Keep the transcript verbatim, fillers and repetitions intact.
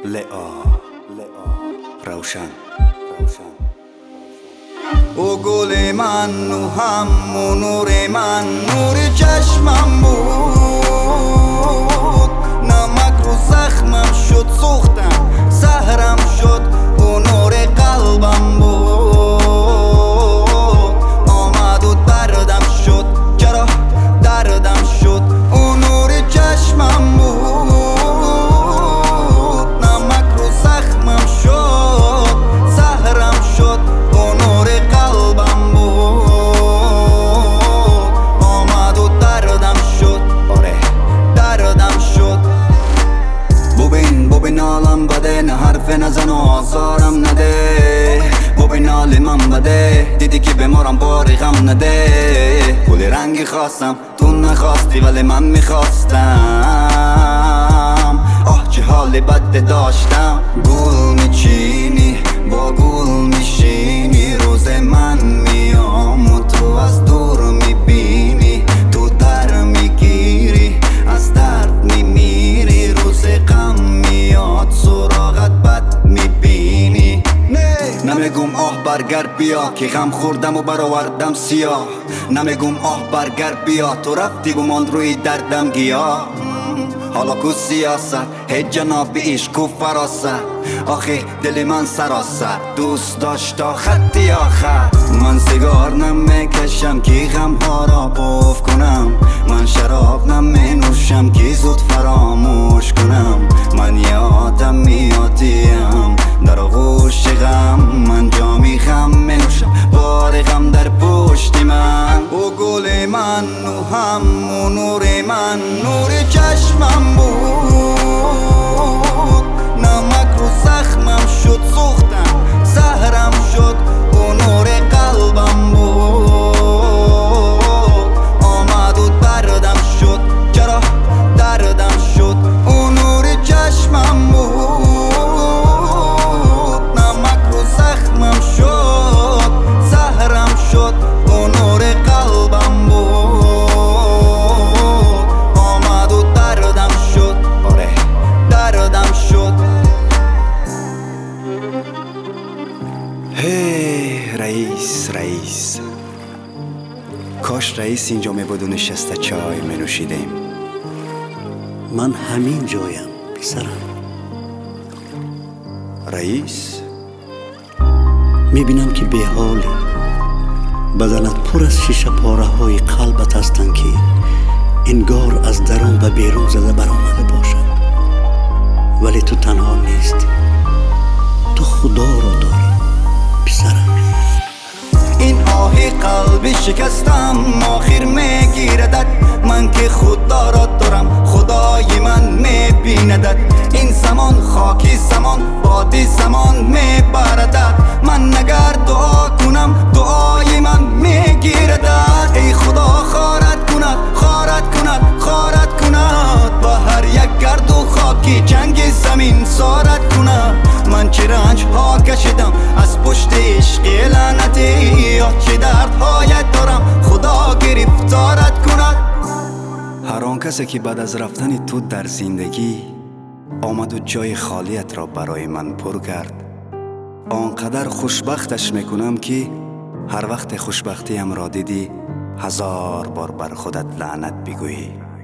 لئا روشن او گل من و همون نور من نور چشمم بود، نمک رو زخمم شد سوختم زهرم شد او نور قلبم بود، آمد و دردم شد چرا دردم شد او نور چشمم بود، نمک رو زخمم شد زهرم شد او نور قلبم بود، آمد و دردم شد آره دردم شد. ببین ببین حالم بده، نه حرف نزن و آزارم نده، ببین حال من بده، دیدی که بمارم باری غم نده. گل رنگی خواستم تو نخواستی ولی من میخواستم، آه چه حال بد داشتم. گل میچینی با گل میشینی، روز من میام و تو از دور میبینی، تو در میگیری از درد میمیری، روز غم میاد سراغت بد میبینی. نمیگم آه برگر بیا که غم خوردم و برآوردم سیاه، نمیگم آه برگر بیا تو رفتی گمان روی دردم گیا. حالا کو سیاست هیچ جناب عشق کو فراست، آخه دل من سراسر دوست داشت تا خطی آخر. من سیگار نمیکشم که غم ها را پف کنم، من شراب نمینوشم که زود فراموش کنم. من یه آدم میادیم در آغوش غم، من جامی غم منوشم بار غم در پشت من. او گل من و همون نور من نور چشمم بود، نمک رو زخمم شد سوختم زهرم شد او نور قلبم بود، آمد و دردم شد چرا دردم شد او نور چشمم بود، نمک رو زخمم شد زهرم شد او نور قلبم بود، آمد و دردم شد آره دردم شد. هی رئیس رئیس، کاش رئیس اینجا می بود و نشسته چای می نوشیدیم. من همین جایم پسرم. رئیس میبینم که به حالی، بدنت پر از شیشه پاره های قلبت هستند که انگار از درون و بیرون زده برآمده باشد، ولی تو تنها نیستی، تو خدا را داری پسرم. این آهی قلبی شکستم آخر میگیردد، من که خدا را دارم خدای من میبیندد. این زمان خاکی زمان بادی زمان میبردد، من نگر دعا کنم دعای من میگیردد. ای خدا خارت کند خارت کند خارت کند، با هر یک گرد و خاکی جنگ زمین سارت کند. من چه رنج ها کشیدم از پشت عشق لعنتی، یا چه درد هایت دارم خدا گرفتارت کند. هر آن کسی که بعد از رفتن تو در زندگی آمد و جای خالیت را برای من پر کرد، آنقدر خوشبختش میکنم که هر وقت خوشبختیم را دیدی هزار بار بر خودت لعنت بگویی.